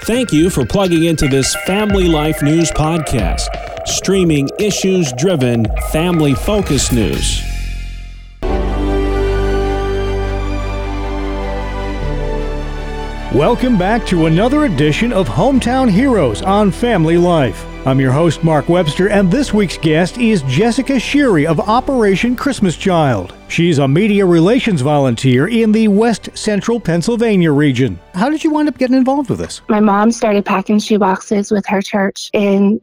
Thank you for plugging into this Family Life News podcast, streaming issues-driven, family-focused news. Welcome back to another edition of Hometown Heroes on Family Life. I'm your host, Mark Webster, and this week's guest is Jessica Sheary of Operation Christmas Child. She's a media relations volunteer in the West Central Pennsylvania region. How did you wind up getting involved with this? My mom started packing shoeboxes with her church in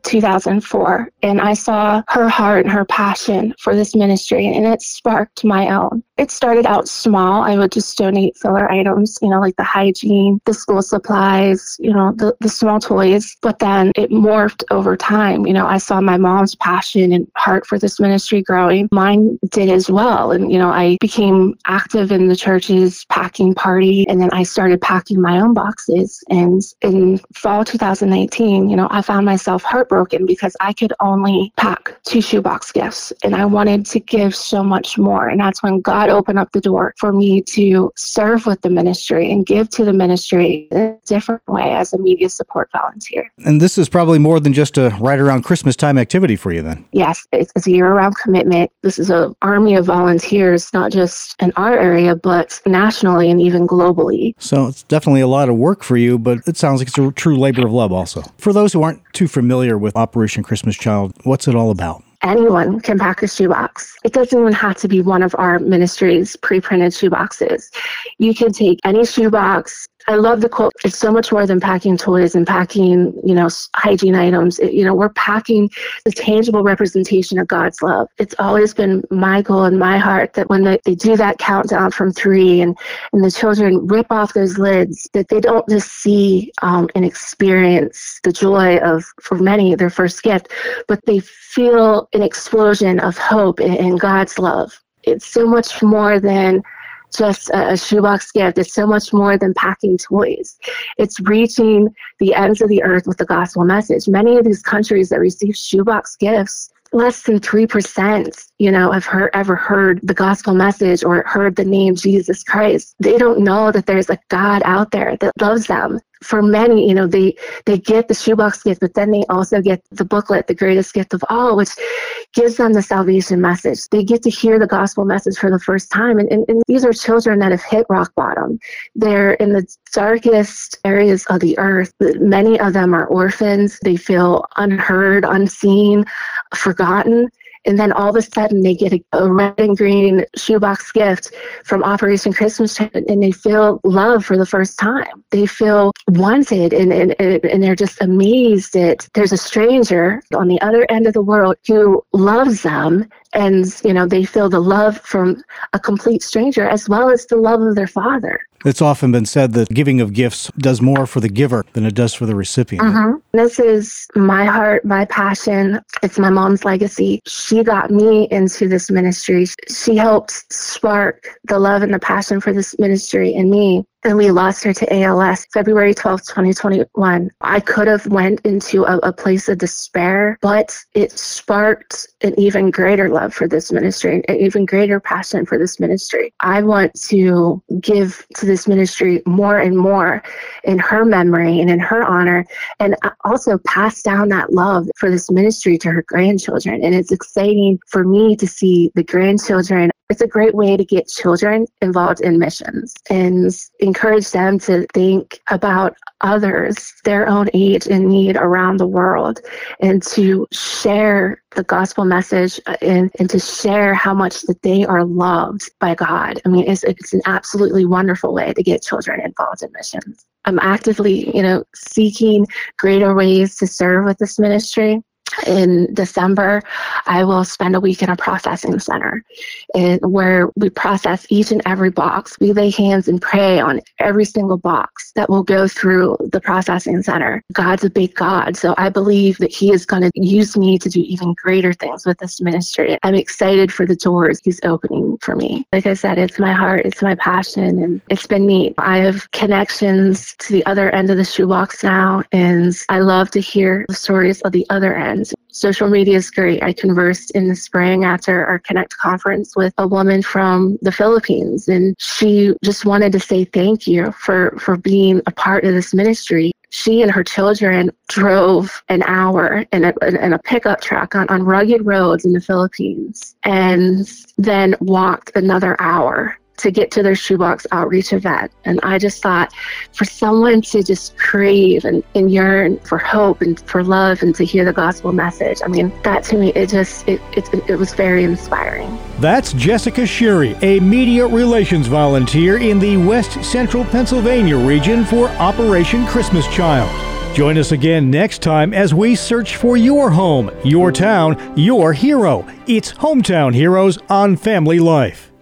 2004, and I saw her heart and her passion for this ministry, and it sparked my own. It started out small. I would just donate filler items, like the hygiene, the school supplies, the small toys, but then it morphed over time. I saw my mom's passion and heart for this ministry growing. Mine did as well, and I became active in the church's packing party, and then I started packing my own boxes. And in fall 2019, I found myself heartbroken because I could only pack 2 shoebox gifts, and I wanted to give so much more. And that's when God opened up the door for me to serve with the ministry and give to the ministry in a different way as a media support volunteer. And this is probably more than just a right around Christmas time activity for you then. Yes, it's a year-round commitment. This is an army of volunteers, not just in our area, but nationally and even globally. So it's definitely a lot of work for you, but it sounds like it's a true labor of love also. For those who aren't too familiar with Operation Christmas Child, what's it all about? Anyone can pack a shoebox. It doesn't even have to be one of our ministry's pre-printed shoeboxes. You can take any shoebox. I love the quote. It's so much more than packing toys and packing, hygiene items. We're packing the tangible representation of God's love. It's always been my goal and my heart that when they do that countdown from 3 and the children rip off those lids, that they don't just see and experience the joy of, for many, their first gift, but they feel an explosion of hope in God's love. It's so much more than just a shoebox gift. It's so much more than packing toys. It's reaching the ends of the earth with the gospel message. Many of these countries that receive shoebox gifts, less than 3%, have ever heard the gospel message or heard the name Jesus Christ. They don't know that there's a God out there that loves them. For many, they get the shoebox gift, but then they also get the booklet, The Greatest Gift of All, which gives them the salvation message. They get to hear the gospel message for the first time. And these are children that have hit rock bottom. They're in the darkest areas of the earth. Many of them are orphans. They feel unheard, unseen, forgotten. And then all of a sudden they get a red and green shoebox gift from Operation Christmas Child, and they feel love for the first time. They feel wanted, and they're just amazed that there's a stranger on the other end of the world who loves them. And, they feel the love from a complete stranger as well as the love of their Father. It's often been said that giving of gifts does more for the giver than it does for the recipient. Mm-hmm. This is my heart, my passion. It's my mom's legacy. She got me into this ministry. She helped spark the love and the passion for this ministry in me. And we lost her to ALS February 12th, 2021. I could have went into a place of despair, but it sparked an even greater love for this ministry, an even greater passion for this ministry. I want to give to this ministry more and more in her memory and in her honor, and also pass down that love for this ministry to her grandchildren. And it's exciting for me to see the grandchildren. It's a great way to get children involved in missions and encourage them to think about others, their own age and need around the world, and to share the gospel message and to share how much that they are loved by God. I mean, it's an absolutely wonderful way to get children involved in missions. I'm actively, seeking greater ways to serve with this ministry. In December, I will spend a week in a processing center where we process each and every box. We lay hands and pray on every single box that will go through the processing center. God's a big God, so I believe that He is going to use me to do even greater things with this ministry. I'm excited for the doors He's opening for me. Like I said, it's my heart, it's my passion, and it's been neat. I have connections to the other end of the shoebox now, and I love to hear the stories of the other end. Social media is great. I conversed in the spring after our Connect conference with a woman from the Philippines, and she just wanted to say thank you for being a part of this ministry. She and her children drove an hour in a pickup truck on rugged roads in the Philippines, and then walked another hour to get to their shoebox outreach event. And I just thought, for someone to just crave and yearn for hope and for love and to hear the gospel message, I mean, that to me, it was very inspiring. That's Jessica Sherry, a media relations volunteer in the West Central Pennsylvania region for Operation Christmas Child. Join us again next time as we search for your home, your town, your hero. It's Hometown Heroes on Family Life.